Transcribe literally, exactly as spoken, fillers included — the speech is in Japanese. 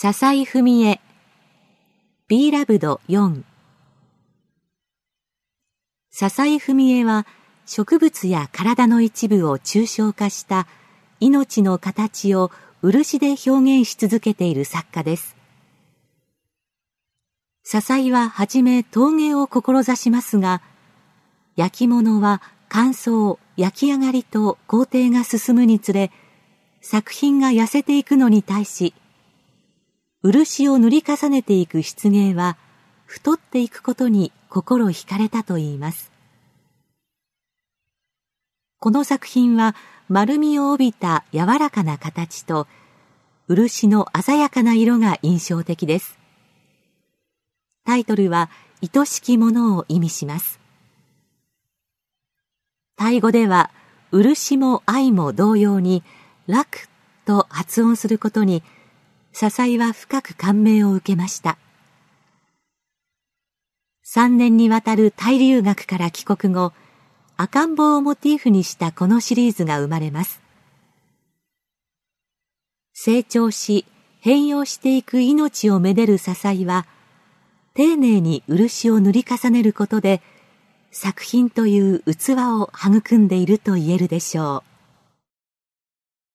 笹井文江 B ラブドよん。笹井文江は植物や体の一部を抽象化した命の形を漆で表現し続けている作家です。笹井ははじめ陶芸を志しますが、焼き物は乾燥、焼き上がりと工程が進むにつれ、作品が痩せていくのに対し、漆を塗り重ねていく漆芸は太っていくことに心惹かれたといいます。この作品は丸みを帯びた柔らかな形と漆の鮮やかな色が印象的です。タイトルは愛しきものを意味します。タイ語では漆も愛も同様に楽と発音することに笹井は深く感銘を受けました。三年にわたるタイ留学から帰国後、赤ん坊をモチーフにしたこのシリーズが生まれます。成長し変容していく命をめでる笹井は、丁寧に漆を塗り重ねることで作品という器を育んでいると言えるでしょう。